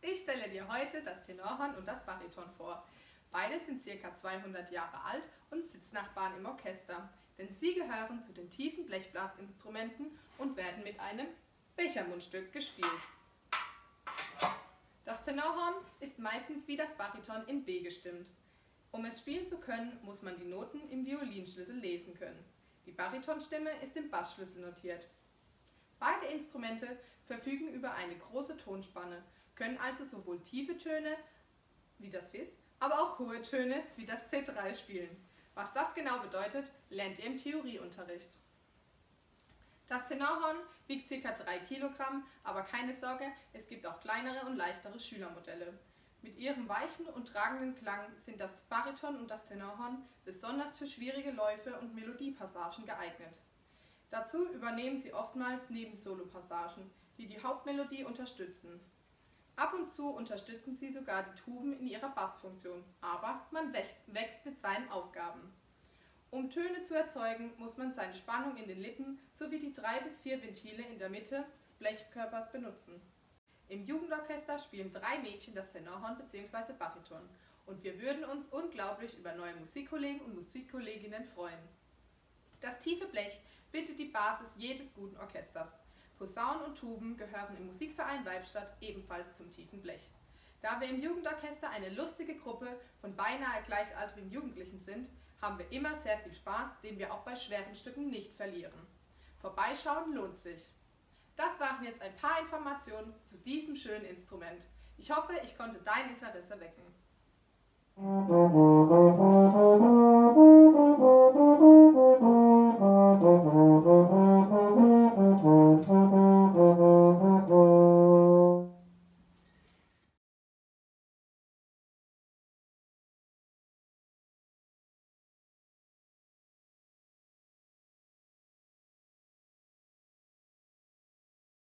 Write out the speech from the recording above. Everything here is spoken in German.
Ich stelle dir heute das Tenorhorn und das Bariton vor. Beide sind ca. 200 Jahre alt und Sitznachbarn im Orchester, denn sie gehören zu den tiefen Blechblasinstrumenten und werden mit einem Bechermundstück gespielt. Das Tenorhorn ist meistens wie das Bariton in B gestimmt. Um es spielen zu können, muss man die Noten im Violinschlüssel lesen können. Die Baritonstimme ist im Bassschlüssel notiert. Beide Instrumente verfügen über eine große Tonspanne, können also sowohl tiefe Töne wie das Fis, aber auch hohe Töne wie das C3 spielen. Was das genau bedeutet, lernt ihr im Theorieunterricht. Das Tenorhorn wiegt ca. 3 Kilogramm, aber keine Sorge, es gibt auch kleinere und leichtere Schülermodelle. Mit ihrem weichen und tragenden Klang sind das Bariton und das Tenorhorn besonders für schwierige Läufe und Melodiepassagen geeignet. Dazu übernehmen sie oftmals Nebensolo-Passagen, die die Hauptmelodie unterstützen. Ab und zu unterstützen sie sogar die Tuben in ihrer Bassfunktion, aber man wächst mit seinen Aufgaben. Um Töne zu erzeugen, muss man seine Spannung in den Lippen sowie die 3 bis 4 Ventile in der Mitte des Blechkörpers benutzen. Im Jugendorchester spielen 3 Mädchen das Tenorhorn bzw. Bariton und wir würden uns unglaublich über neue Musikkollegen und Musikkolleginnen freuen. Das tiefe Blech bildet die Basis jedes guten Orchesters. Posaunen und Tuben gehören im Musikverein Weibstadt ebenfalls zum tiefen Blech. Da wir im Jugendorchester eine lustige Gruppe von beinahe gleichaltrigen Jugendlichen sind, haben wir immer sehr viel Spaß, den wir auch bei schweren Stücken nicht verlieren. Vorbeischauen lohnt sich. Das waren jetzt ein paar Informationen zu diesem schönen Instrument. Ich hoffe, ich konnte dein Interesse wecken.